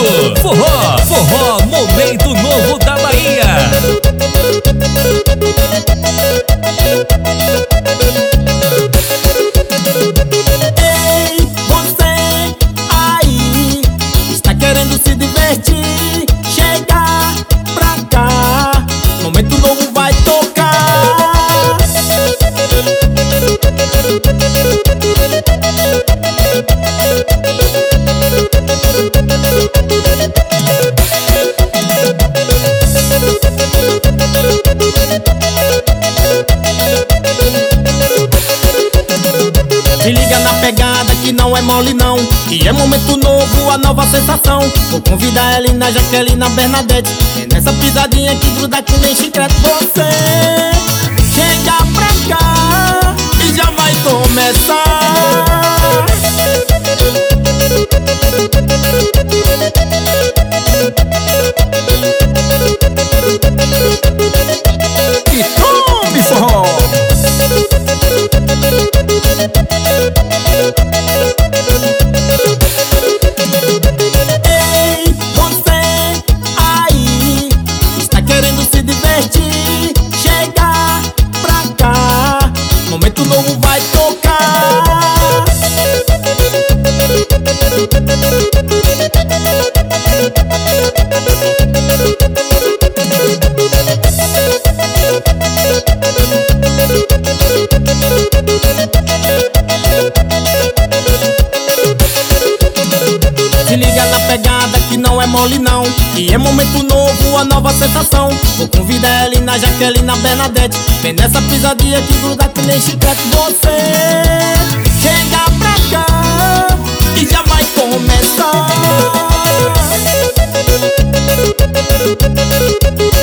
Forró, forró, momento novo da Bahia. Ei, você aí, está querendo se divertir? Chega pra cá, momento novo vai tocar. Se liga na pegada que não é mole não, que é momento novo, a nova sensação. Vou convidar ela na Jaqueline, na Bernadette. É nessa pisadinha que gruda que nem chiclete. Você chega pra cá e já vai começar. E tome forró! Ei, você aí, está querendo se divertir? Chega pra cá, momento novo vai tocar. Se liga na pegada que não é mole não, que é momento novo, a nova sensação. Vou convidar ela na Jaqueline, na Bernadette. Vem nessa pisadinha que gruda que nem chiclete. Você chega pra cá e já vai começar.